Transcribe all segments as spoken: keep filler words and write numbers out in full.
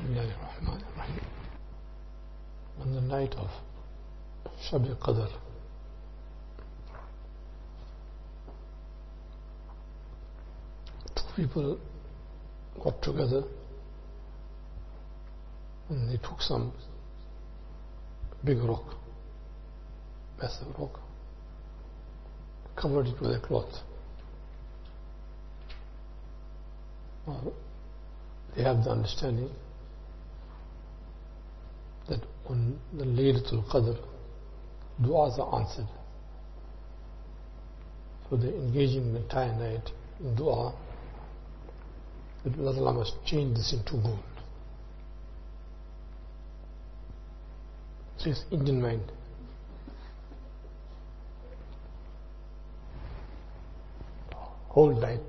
Bismillahirrahmanirrahim. On the night of Shab al-Qadr, two people got together and they took some big rock, massive rock, covered it with a cloth. Well, they have the understanding that on the Laylatul Qadr, du'as are answered. So they're engaging the entire night in dua that Allah must change this into gold. So it's Indian mind. Whole night.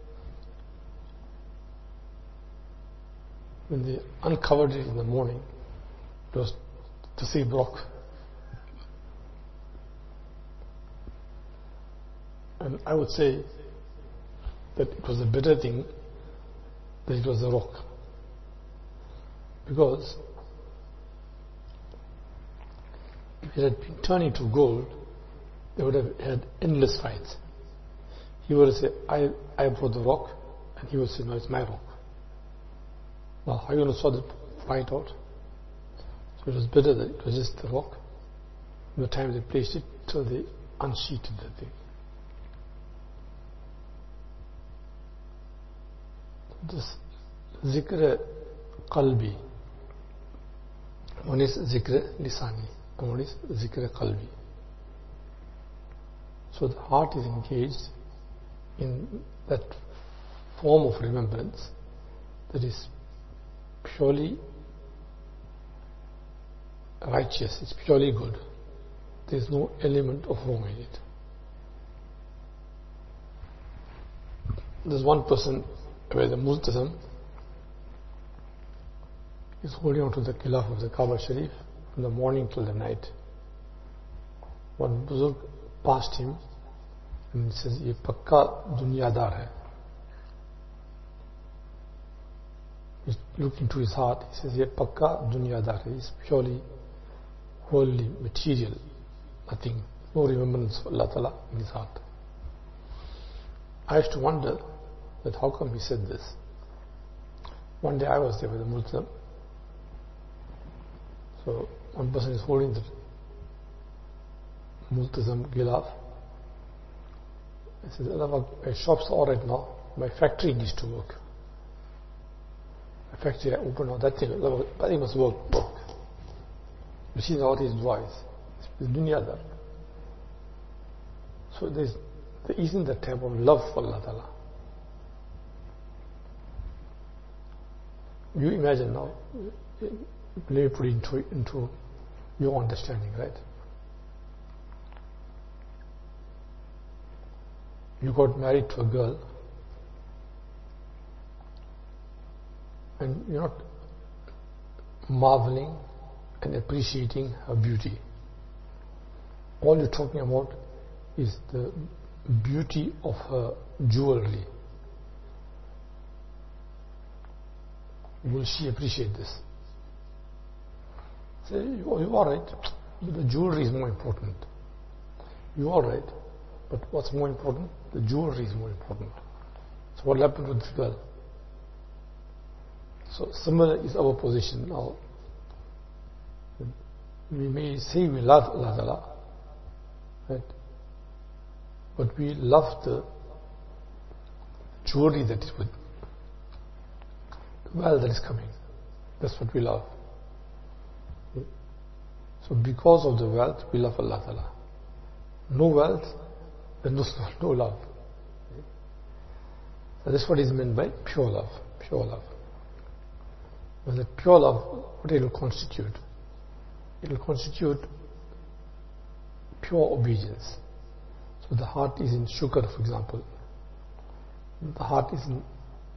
When they uncovered it in the morning, it was to see rock. And I would say that it was a better thing that it was a rock. Because if it had been turned into gold, they would have had endless fights. He would have said, I, I brought the rock, and he would say, no, it's my rock. Now, how are you going to sort the fight out? So it was better that it was just the rock. From the time they placed it till they unsheeted the thing. This zikr qalbi, one is zikr lisani, and one is zikr qalbi. So the heart is engaged in that form of remembrance that is purely righteous, it's purely good. There is no element of wrong in it. There's one person where the multazam is holding on to the khilaf of the Kaaba Sharif from the morning till the night. One buzurg passed him and he says, "Ye pakka dunyadar hai." He looked into his heart. He says, "Ye pakka dunyadar hai." He's purely, wholly material, nothing, no remembrance of Allah Ta'ala in his heart. I used to wonder that how come he said this. One day I was there with the multazam. So one person is holding the multazam gilaf. I said, "Allah, my shop's all right now. My factory needs to work. My factory I open now. That thing, Allah, that thing must work. work. You see how his dua is. It's dunyadar. So there's, there isn't that type of love for Allah Ta'ala. You imagine now, let me put it into, into your understanding, right? You got married to a girl and you're not marveling and appreciating her beauty. All you're talking about is the beauty of her jewelry. Will she appreciate this? Say, you are right, but the jewelry is more important. You are right, but what's more important? The jewelry is more important. So what happened with this girl? So similar is our position now. We may say we love Allah Ta'ala, right? But we love the jewelry that is with the wealth that is coming. That's what we love. So because of the wealth, we love Allah Ta'ala. No wealth, then no, no love. So that's what is meant by pure love. Pure love. When the pure love, what it will constitute? It will constitute pure obedience. So the heart is in shukr, for example. The heart is in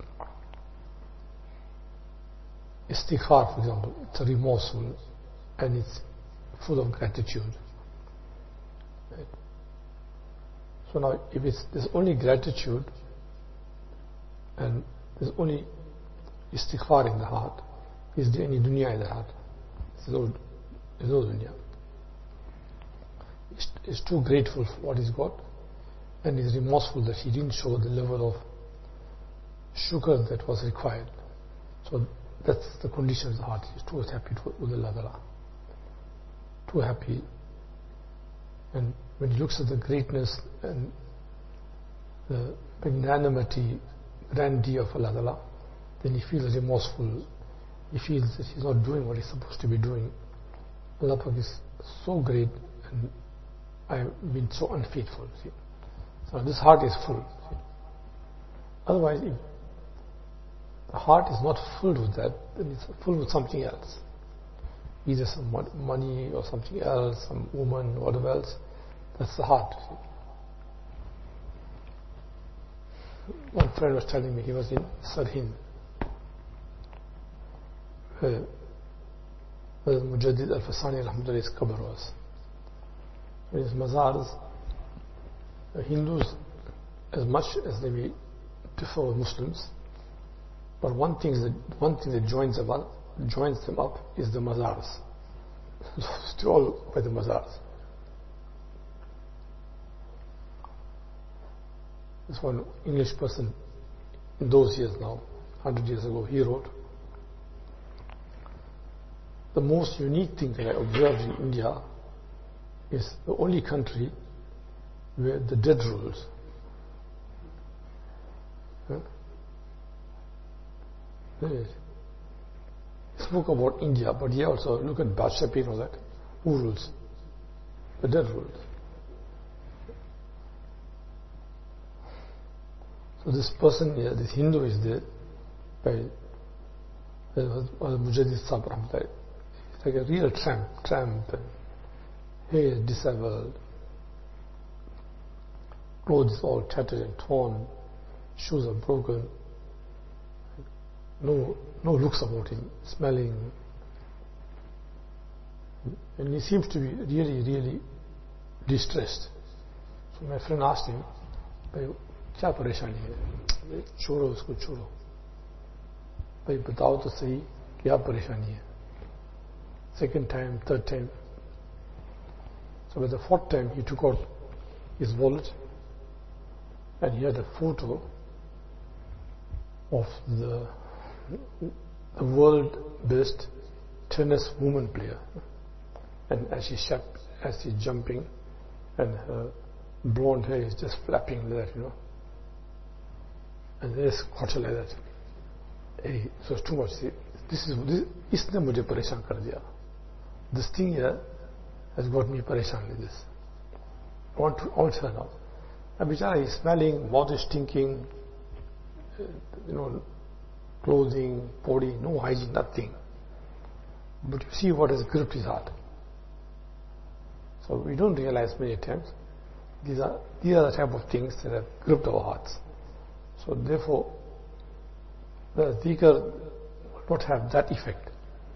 istighfar, for example. It's a remorseful and it's full of gratitude. Right? So now, if it's, there's only gratitude and there's only istighfar in the heart, Is there any dunya in the heart? There's no, there's no dunya. He's, he's too grateful for what he's got, and he's remorseful that he didn't show the level of shukr that was required. So that's the condition of the heart. He's too happy with Allah Ta'ala. Too happy. And when he looks at the greatness and the magnanimity, grandeur of Allah Ta'ala, then he feels remorseful. He feels that he's not doing what he's supposed to be doing. Allah Ta'ala is so great and I've been so unfaithful. See? So this heart is full. See? Otherwise, if the heart is not filled with that, then it's filled with something else. Either some money or something else, some woman, whatever else. That's the heart. One friend was telling me he was in Sarhind, where Mujaddid Al-Fasani Rahmatullah's qabr was. In his mazars, the Hindus, as much as they may differ with Muslims, but one thing that one thing that joins them up, joins them up is the mazars. It's all by the mazars. This one English person in those years now, hundred years ago, he wrote, the most unique thing that I observed in India is the only country where the dead rules. Huh? He spoke about India, but he also look at Badshah Pir and all that. Who rules? The dead rules. So this person here, this Hindu is there by Mujaddid Sahib Rahmatullah. It's like a real tramp, tramp, and hair disheveled, clothes all tattered and torn, shoes are broken, no no looks about him, smelling, and he seems to be really, really distressed. So my friend asked him, क्या परेशानी है? छोड़ो उसको छोड़ो भाई बताओ तो सही क्या परेशानी है. Second time, third time. So by the fourth time he took out his wallet and he had a photo of the, the world best tennis woman player, and as she shap, as she's jumping and her blonde hair is just flapping like that, you know. And there's quarter like that. Hey, so it's too much. See, this is this. इसने मुझे परेशान कर दिया. This thing here has got me परेशान with this. I want to alter now. And bichara is smelling, mouth is stinking, you know, clothing, body, no hygiene, nothing. But you see what has gripped his heart. So we don't realize many times these are these are the type of things that have gripped our hearts. So therefore, the dhikr will not have that effect.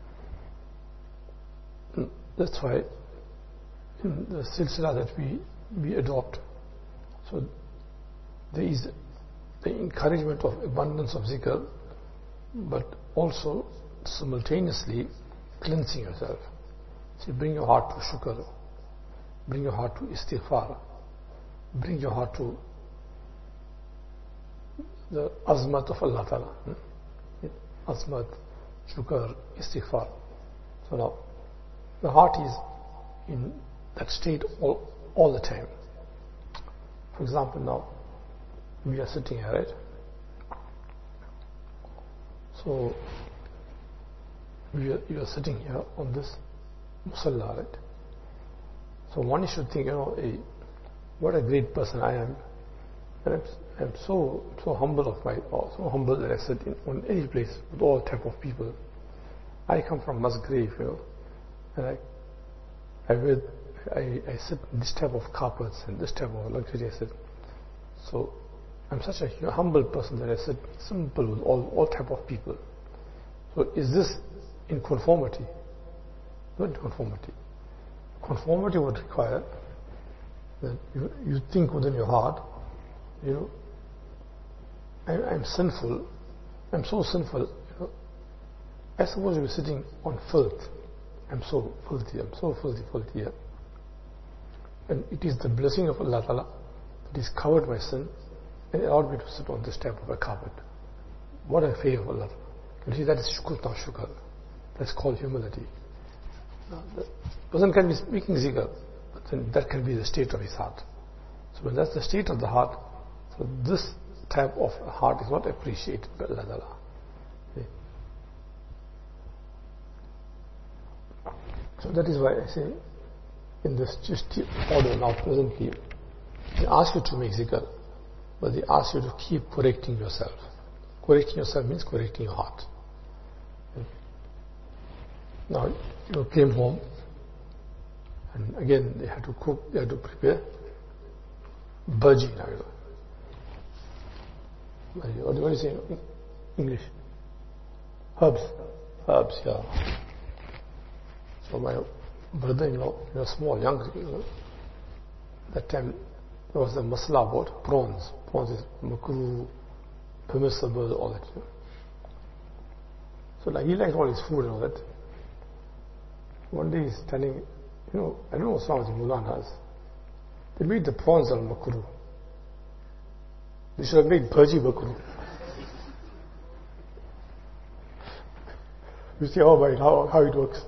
That's why in the silsila that we, we adopt, so there is the encouragement of abundance of zikr, but also simultaneously cleansing yourself. So bring your heart to shukr, bring your heart to istighfar, bring your heart to the azmat of Allah Ta'ala. Hmm? Azmat, shukr, istighfar. So now, the heart is in that state all, all the time. For example, now, we are sitting here, right? So, we are, you are sitting here on this musalla, right? So one should think, you know, hey, what a great person I am. And I'm, I'm so so humble of my, oh, so humble that I sit in on any place with all type of people. I come from Musgrave, you know, and I I, wear, I I sit in this type of carpets and this type of luxury. I sit. So I'm such a you know, humble person that I sit simple with all all type of people. So is this in conformity? Not in conformity. Conformity would require that you, you think within your heart, you know, I, I'm sinful, I'm so sinful, you know, I suppose you're sitting on filth. I'm so filthy, I'm so filthy, filthy here. And it is the blessing of Allah Ta'ala that He's covered my sin and allowed me to sit on this type of a carpet. What a favor of Allah. You see, that is shukr, not shukr. That's called humility. Now, the person can be speaking zikr, but then that can be the state of his heart. So when that's the state of the heart, so this type of heart is not appreciated by Allah Ta'ala. So that is why I say, in this just order now presently, they ask you to make zikr, but they ask you to keep correcting yourself. Correcting yourself means correcting your heart. Now you came home, and again they had to cook, they had to prepare bhaji. Now you know. What do you say in English? Herbs. Herbs, yeah. So my brother-in-law, you know, small, young, you know, that time there was a masala about prawns. Prawns is makruh, permissible, all that. You know. So like he liked all his food and all that. One day he's telling, you know, I don't know some of the Mulanas, they made the prawns al makruh. They should have made bhaji makruh. You see how, how, how it works.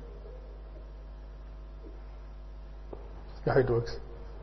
How it works.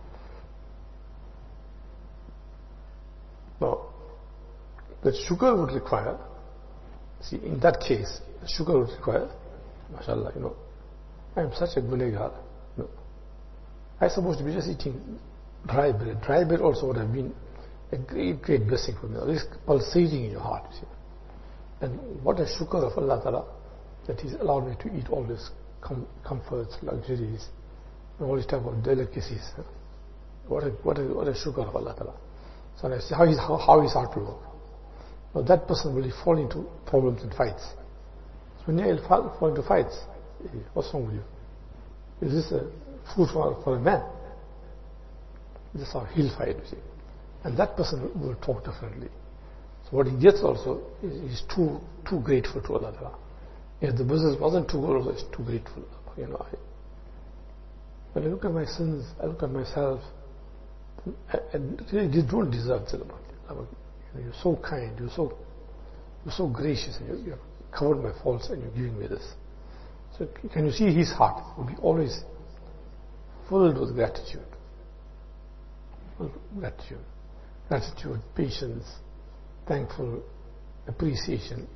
Now, the sugar would require, see, in that case, the sugar would require, mashallah, you know, I am such a gunegar. You know, I supposed to be just eating dry bread. Dry bread also would have been a great, great blessing for me. This pulsating in your heart, you see. And what a shukr of Allah Ta'ala that He's allowed me to eat all these com comforts, luxuries, and all these type of delicacies. What a, what a, what a shukr of Allah Ta'ala. So I say, how is, how, how is heart will work? Now that person will fall into problems and fights. So when you fall, fall into fights, what's wrong with you? Is this a food for, for a man? This is how he'll fight, you see. And that person will talk differently. So what he gets also is he's too too grateful to Allah Ta'ala. If the business wasn't too good, also he's too grateful. You know, I, when I look at my sins, I look at myself, and really you don't deserve it. You're so kind, you're so you're so gracious, and you, you have covered my faults, and you're giving me this. So can you see his heart will be always filled with gratitude, with gratitude, gratitude, patience, thankful, appreciation.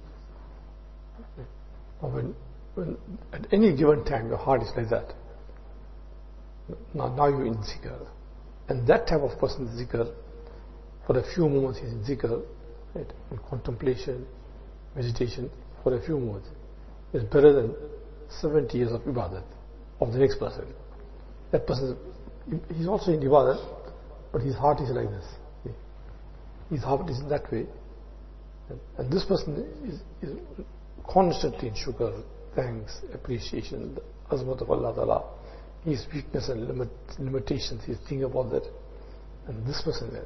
When, when at any given time your heart is like that, now, now you're in zikr. And that type of person is zikr, for a few moments he's in zikr, right? In contemplation, meditation, for a few moments, is better than seventy years of ibadat of the next person. That person, he's also in ibadat, but his heart is like this. His heart is in that way. And this person is, is constantly in shukr, thanks, appreciation, the azmat of Allah Ta'ala, his weakness and limit, limitations, he's thinking about that. And this person is.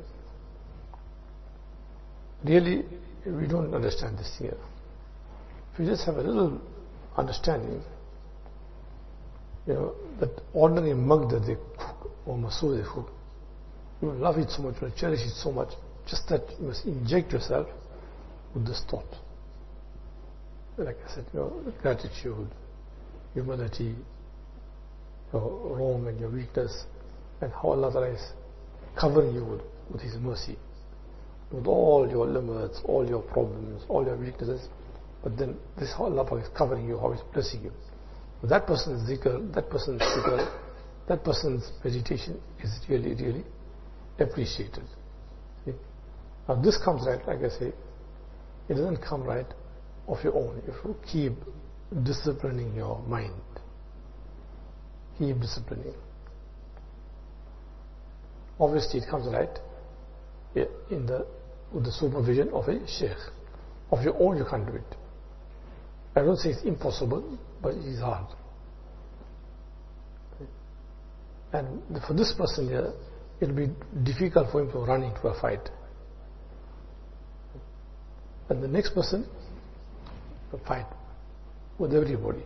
Really, we don't understand this here. If we just have a little understanding, you know, that ordinary mug that they cook, or masoor they cook, you will love it so much, you will cherish it so much, just that you must inject yourself with this thought. Like I said, you know, gratitude, humility, your wrong and your weakness, and how Allah Ta'ala is covering you with, with His mercy, with all your limits, all your problems, all your weaknesses. But then this is how Allah is covering you, how He's blessing you. But that person's zikr, that person's zikr, that person's meditation is really, really appreciated. See? Now this comes right, like I say, it doesn't come right of your own. If you keep disciplining your mind, keep disciplining. Obviously, it comes right in the with the supervision of a sheikh. Of your own, you can't do it. I don't say it's impossible, but it is hard. And for this person here, it will be difficult for him to run into a fight. And the next person, a fight. with everybody.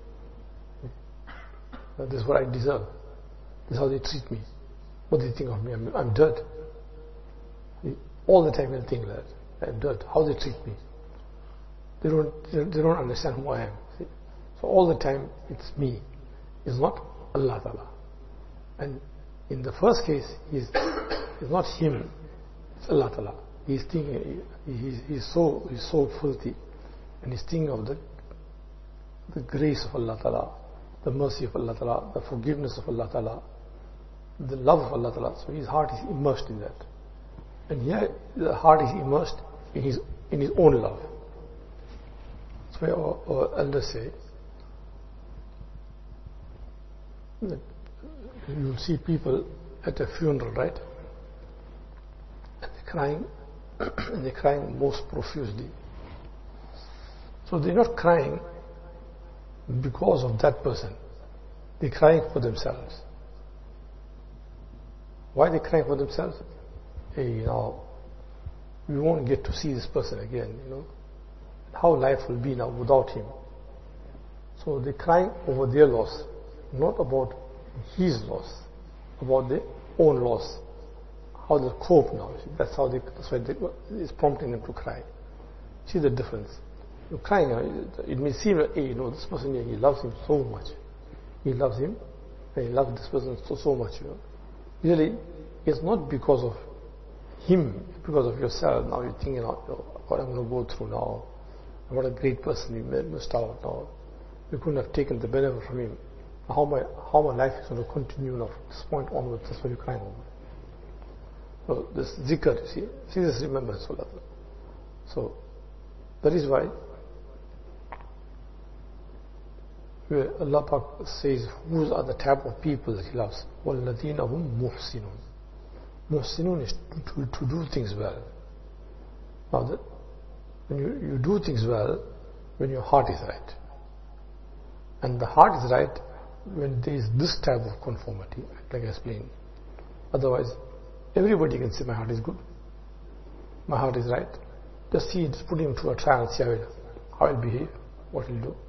This is what I deserve. This is how they treat me. What do they think of me? I'm, I'm dirt. All the time they'll think that I'm dirt. How they treat me. They don't, they don't understand who I am. See? So all the time it's me. It's not Allah Ta'ala. And in the first case, he's, it's not him. It's Allah Ta'ala. He's thinking, he's, he's so he's so filthy, and he's thinking of the the grace of Allah Ta'ala, the mercy of Allah Ta'ala, the forgiveness of Allah Ta'ala, the love of Allah Ta'ala. So his heart is immersed in that. And here the heart is immersed in his in his own love. That's why our, our elders say that you'll see people at a funeral, right? And they're crying, and they're crying most profusely. So they're not crying because of that person. They're crying for themselves. Why are they crying for themselves? Hey, you know, we won't get to see this person again, you know. How life will be now without him. So they're crying over their loss, not about his loss, about their own loss. How they cope now. That's how they, that's why they, it's prompting them to cry. See the difference. You're crying, it may seem that, hey, you know, this person here, he loves him so much. He loves him, and he loves this person so, so much, you know. Really, it's not because of him, it's because of yourself. Now you're thinking, you know, what I'm going to go through now. What a great person we missed out now. We couldn't have taken the benefit from him. How my how my life is going to continue now from this point onwards. That's what you're crying over. So this zikr, you see, see this remembrance. So that is why where Allah Pak says, whose are the type of people that He loves? وَالَّذِينَ هُمْ مُحْسِنُونَ. Muhsinun is to, to, to do things well. Now that when you, you do things well, when your heart is right. And the heart is right when there is this type of conformity, like I explained. Otherwise, everybody can say my heart is good, my heart is right. Just see, just put him to a trial and see how he'll, how he'll behave, what he'll do.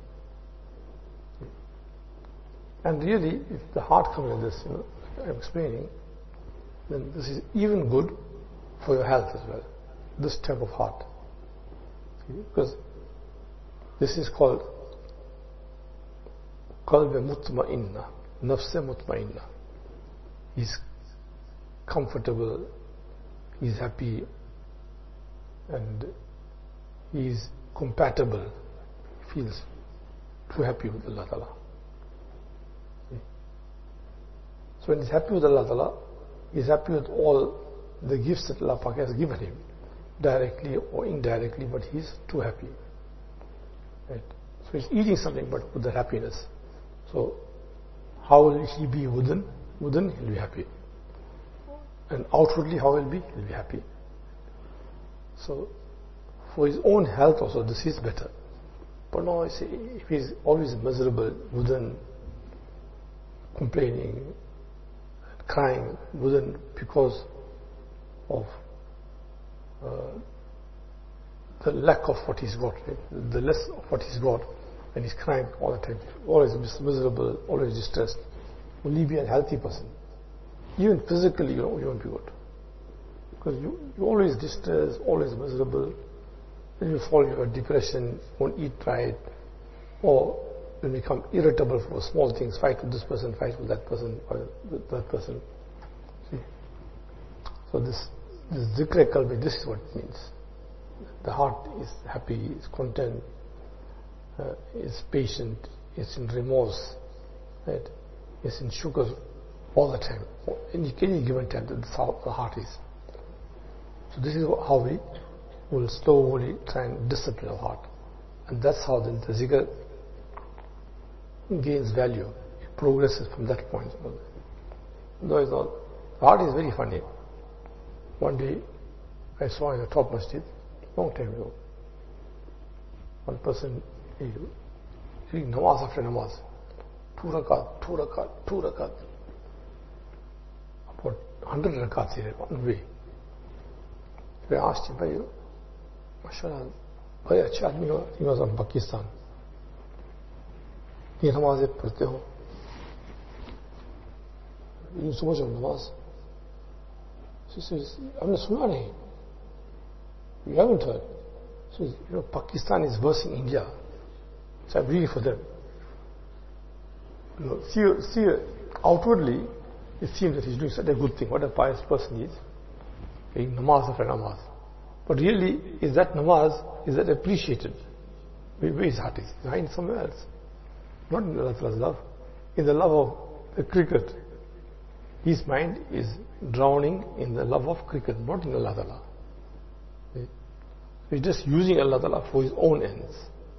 And really, if the heart comes like this, you know, I'm explaining, then this is even good for your health as well. This type of heart. See? Because this is called qalb mutma'inna, nafs mutma'inna. He's comfortable, he's happy, and he's compatible, he feels too happy with Allah Ta'ala. So when he's happy with Allah Ta'ala, he's happy with all the gifts that Allah Pak has given him, directly or indirectly, but he's too happy. Right? So he's eating something but with the happiness. So how will he be within? Within he'll be happy. And outwardly how will he be? He'll be happy. So for his own health also this is better. But now I say, if he's always miserable within, complaining, crying within because of uh, the lack of what he's got, right? The less of what he's got, and he's crying all the time, always miserable, always distressed, will he be a healthy person? Even physically, you know, you won't be good. Because you, you're always distressed, always miserable, then you fall into a depression, won't eat right, or you become irritable for small things, fight with this person, fight with that person, or with that person. See? So this, this zikr qalbi, this is what it means. The heart is happy, is content, uh, is patient, is in remorse, right? Is in shukr all the time. In any given time, that's how the heart is. So this is how we will slowly try and discipline our heart. And that's how the, the zikr gains value. It progresses from that point. Otherwise, the heart is very funny. One day, I saw in the top masjid, long time ago, one person, he reading namaz after namaz, two rakat, two rakat, two rakat, about hundred rakats here, one way. So I asked him, "Bhai, mashallah, very achha aadmi ho." He was from Pakistan. ये नमाज़ें पढ़ते हो, यूं समझो नमाज हमने सुना नहीं, you haven't heard. So, you know, Pakistan is worse in India, so I'm reading for them. You know, see, see, outwardly it seems that he's doing such a good thing, what a pious person is, paying namaz after namaz. But really, is that namaz, is that appreciated? Where his heart is? His heart is somewhere else. Not in Allah's love. In the love of the cricket. His mind is drowning in the love of cricket, not in Allah Ta'ala. He's just using Allah Ta'ala for his own ends.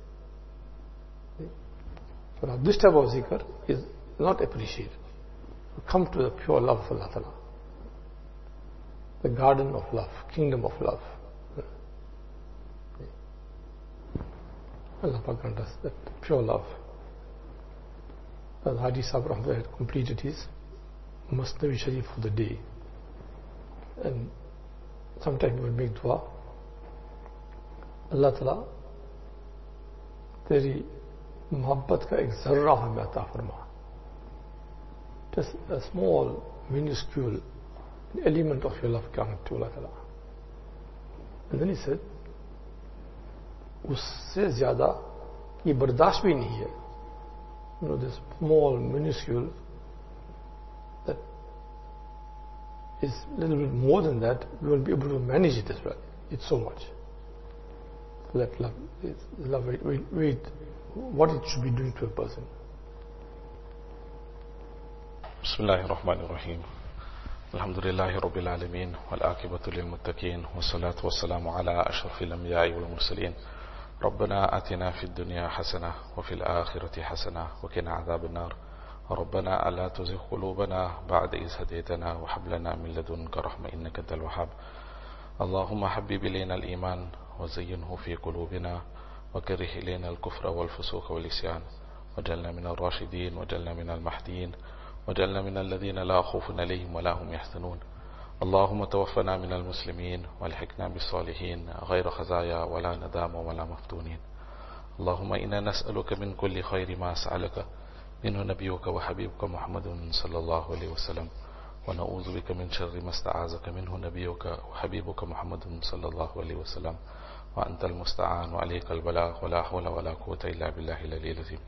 So now this type of zikr is not appreciated. Come to the pure love of Allah Ta'ala. The garden of love, kingdom of love. Allah Ta'ala grant us that pure love. As Haji Sahib Rahmah had completed his Masnavi Sharif for the day, and sometimes he would make dua, Allah Ta'ala तेरी मोहब्बत का एक जर्रा हमें अता फरमा, just a small minuscule element of your love coming to Allah Ta'ala. And then he said, उससे ज़्यादा ये बर्दाश्त भी नहीं है, you know, this small minuscule that is a little bit more than that, we will be able to manage it as well. It's so much. So that love is love. Wait, wait, what it should be doing to a person. Bismillahir Rahmanir Rahim. Alhamdulillahi Rabbil Alameen. Wal aqibatu lil muttaqeen. Wassalatu wassalamu ala ashrafil anbiya'i wal mursalin. ربنا آتنا في الدنيا حسنة وفي الآخرة حسنة وقنا عذاب النار. ربنا ألا تزغ قلوبنا بعد إذ هديتنا وهب لنا من لدنك رحمة إنك أنت الوهاب. اللهم حبب إلينا الإيمان وزينه في قلوبنا وكره إلينا الكفر والفسوق والعصيان واجعلنا من الراشدين واجعلنا من المهديين واجعلنا من الذين لا خوف عليهم ولا هم يحزنون. اللهم توفنا من المسلمين والحقنا بالصالحين غير خزايا ولا ندام ولا مفتونين. اللهم إنا نسألك من كل خير ما سألك منه نبيك وحبيبك محمد صلى الله عليه وسلم ونعوذ بك من شر ما استعاذك منه نبيك وحبيبك محمد صلى الله عليه وسلم وأنت المستعان وعليك البلاغ ولا حول ولا قوة إلا بالله العلي العظيم.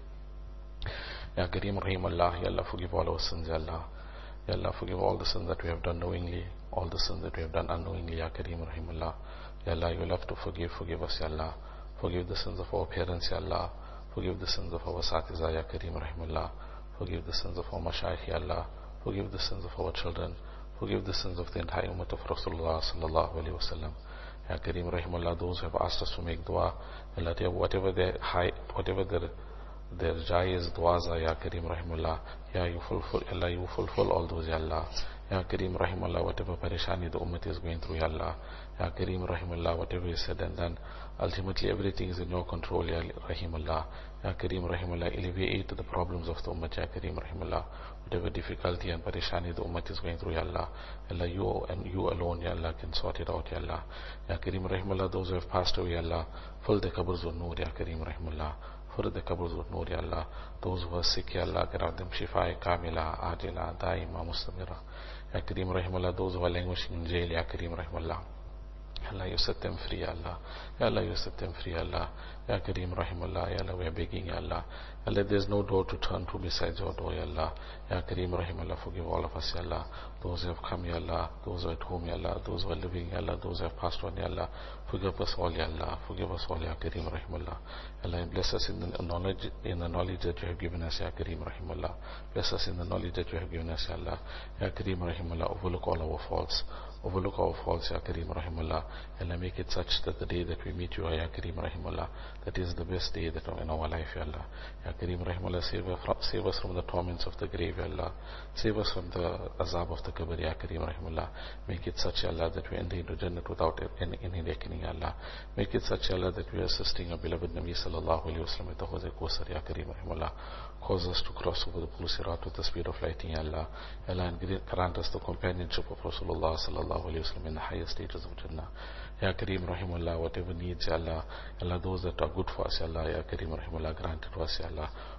Ya Kareem Rahim Allah, Ya Allah, forgive all our sins, Ya Allah. Ya Allah, forgive all the sins that we have done knowingly, all the sins that we have done unknowingly, Ya Kareem Rahim Allah. Ya Allah, you will have to forgive, forgive us, Ya Allah. Forgive the sins of our parents, Ya Allah. Forgive the sins of our Satiza, Ya Kareem Rahim Allah. Forgive the sins of our Mashaykh, Ya Allah. Forgive the sins of our children. Forgive the sins of the entire ummah of Rasulullah sallallahu alayhi wa sallam. Ya Kareem Rahim Allah, those who have asked us to make dua, Allah, whatever their high, whatever their their jaiz du'as are, Ya Kareem Rahimullah, Ya you fulfill, Allah, you fulfill all those, Ya Allah. Ya Kareem Rahimullah, whatever parishani the ummah is going through, Ya Allah. Ya Kareem Rahimullah, whatever is said and done, ultimately everything is in your control, Ya Rahimullah. Ya Kareem Rahimullah, alleviate the problems of the ummah, Ya Kareem Rahimullah. Whatever difficulty and parishani the ummah is going through, Ya Allah. Allah, you and you alone, Ya Allah, can sort it out, Ya Allah. Ya Kareem Rahimullah, those who have passed away, Ya Allah, fill the qabrs with noor, Ya Kareem Rahimullah. Fill the qabrs with noor, Ya Allah. Those who are sick, Ya Allah, grant them shifa kamila, ajila, daima, mustamira. Ya Kareem Rahimullah, those who are languishing in jail, Ya Kareem Rahimullah. Allah, you set them free, Allah. Ya Allah, you set them free, Allah. Ya Kareem Rahimullah, Ya Allah, we are begging, Ya Allah. Allah, there is no door to turn to besides your door, Ya Allah. Ya Kareem Rahimullah, forgive all of us, Ya Allah. Those who have come, Ya Allah. Those who are at home, Ya Allah. Those who are living, Ya Allah. Those who have passed on, Ya Allah. Forgive us all, Ya Allah. Forgive us all, Ya Kareem Rahimullah. Allah, bless us in the knowledge, in the knowledge that you have given us, Ya Kareem Rahimullah. Bless us in the knowledge that you have given us, Ya Allah. Ya Kareem Rahimullah, overlook all our faults. Overlook our faults, Ya Kareem Rahimullah. Allah, make it such that the day that we meet you, Ya Kareem Rahimullah, that is the best day that in our life, Ya Allah. Ya Kareem Rahimullah, save, save us from the torments of the grave, Ya Allah. Save us from the azab of the qabr, Ya Kareem Rahimullah. Make it such, Ya Allah, that we enter into Jannat without any, any reckoning, Ya Allah. Make it such, Ya Allah, that we are assisting our beloved Nabi sallallahu alayhi wa sallam at the Hawz al-Kawthar, Ya Kareem Rahimullah. Cause us to cross over the Pul Sirat with the speed of lighting, Ya Allah. Ya Allah, and grant us the companionship of Rasulullah sallallahu alayhi wa sallam in the highest stages of Jannah. Ya Kareem Rahimullah, whatever needs, Ya Allah, Allah, those that are good for us, Ya Allah, Ya Kareem Rahimullah, grant it to us, Ya Allah.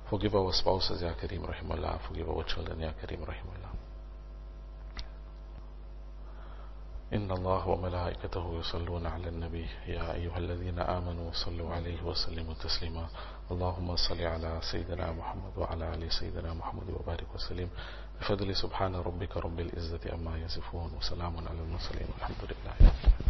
Forgive our spouses, Ya Kareem Rahimullah. Forgive our children, Ya Kareem Rahimullah. إن الله وملائكته يصلون على النبي يا أيها الذين آمنوا صلوا عليه وسلموا تسليما اللهم صل على سيدنا محمد وعلى آل سيدنا محمد وبارك وسلم بفضل سبحان ربك رب العزة عما يصفون وسلام على المرسلين والحمد لله.